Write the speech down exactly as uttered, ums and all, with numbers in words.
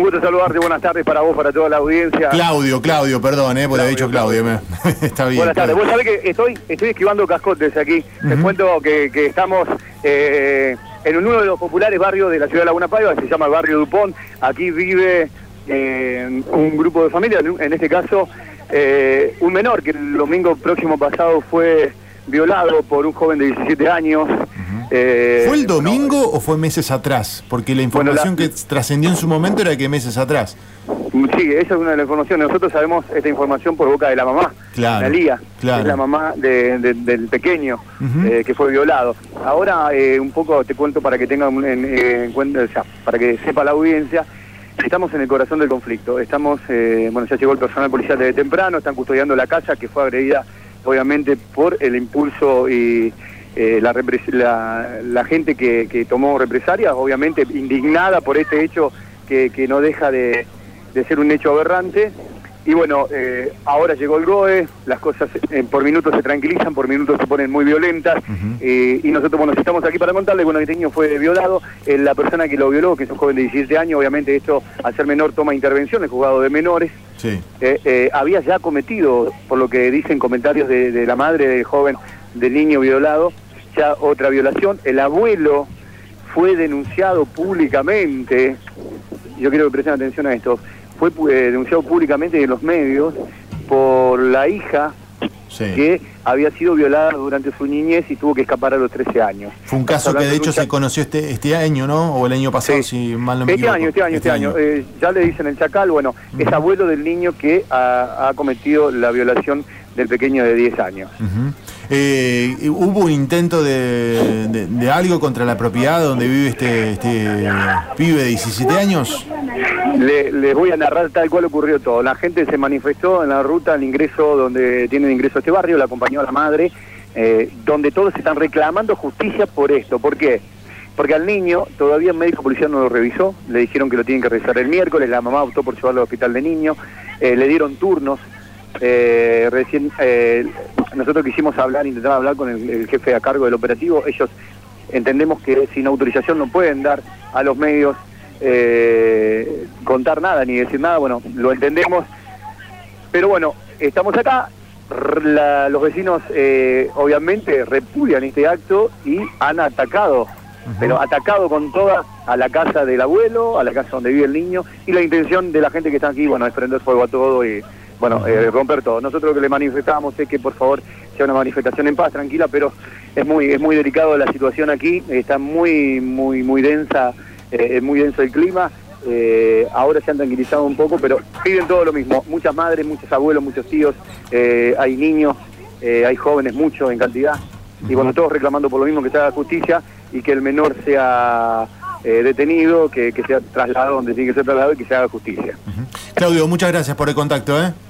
gusto saludarte, buenas tardes para vos, para toda la audiencia. Claudio, Claudio, perdón, eh, porque había dicho Claudio. Me... Está bien. Buenas tardes, Claudio. vos sabés que estoy, estoy esquivando cascotes aquí. Uh-huh. Te cuento que, que estamos eh, en uno de los populares barrios de la ciudad de Laguna Paiva, se llama el barrio Dupont. Aquí vive eh, un grupo de familias, en este caso eh, un menor que el domingo próximo pasado fue violado por un joven de diecisiete años. Uh-huh. eh, ¿Fue el domingo no, o fue meses atrás? Porque la información bueno, la... que trascendió en su momento era que meses atrás. Sí, esa es una de las informaciones. Nosotros sabemos esta información por boca de la mamá, claro, Analía, claro. es la mamá de, de, del pequeño uh-huh. eh, que fue violado. Ahora eh, un poco te cuento para que tengan en, en cuenta, o sea, para que sepa la audiencia. Estamos en el corazón del conflicto. Estamos, eh, bueno, ya llegó el personal policial desde temprano, están custodiando la casa que fue agredida, obviamente, por el impulso y eh, la, la, la gente que, que tomó represalias, obviamente indignada por este hecho que, que no deja de, de ser un hecho aberrante. Y bueno, eh, ahora llegó el G O E, las cosas eh, por minutos se tranquilizan, por minutos se ponen muy violentas, uh-huh. eh, y nosotros, bueno, estamos aquí para contarle, bueno, este niño fue violado, eh, la persona que lo violó, que es un joven de diecisiete años, obviamente esto, al ser menor, toma intervención, el juzgado de menores, sí. eh, eh, había ya cometido, por lo que dicen comentarios de, de la madre del joven, del niño violado, ya otra violación. El abuelo fue denunciado públicamente, yo quiero que presten atención a esto, fue eh, denunciado públicamente en los medios por la hija, sí. que había sido violada durante su niñez y tuvo que escapar a los trece años. Fue un caso que de hecho se conoció este este año, ¿no? O el año pasado, sí. si mal no me este equivoco. Año, este año, este, este año, año. Eh, ya le dicen el Chacal, bueno, uh-huh. es abuelo del niño que ha, ha cometido la violación del pequeño de diez años. Uh-huh. Eh, ¿Hubo un intento de, de, de algo contra la propiedad donde vive este, este pibe de diecisiete años? Le, les voy a narrar tal cual ocurrió todo. La gente se manifestó en la ruta al ingreso donde tiene ingreso a este barrio, la acompañó a la madre, eh, donde todos están reclamando justicia por esto. ¿Por qué? Porque al niño todavía el médico policial no lo revisó, le dijeron que lo tienen que revisar el miércoles, la mamá optó por llevarlo al hospital de niños, eh, le dieron turnos. Eh, recién eh, nosotros quisimos hablar, intentar hablar con el, el jefe a cargo del operativo. Ellos entendemos que sin autorización no pueden dar a los medios eh, contar nada ni decir nada. Bueno, lo entendemos, pero bueno, estamos acá. La, los vecinos eh, obviamente repudian este acto y han atacado, uh-huh. pero atacado con toda a la casa del abuelo, a la casa donde vive el niño, y la intención de la gente que está aquí, bueno, es prender fuego a todo y bueno, eh, romper todo. Nosotros lo que le manifestamos es que por favor sea una manifestación en paz, tranquila, pero es muy es muy delicado la situación aquí, está muy muy muy densa, eh, es muy denso el clima, eh, ahora se han tranquilizado un poco, pero piden todo lo mismo, muchas madres, muchos abuelos, muchos tíos, eh, hay niños, eh, hay jóvenes, muchos en cantidad, y bueno, todos reclamando por lo mismo, que se haga justicia y que el menor sea eh, detenido, que, que sea trasladado donde tiene que ser trasladado y que se haga justicia. Uh-huh. Claudio, muchas gracias por el contacto, ¿eh?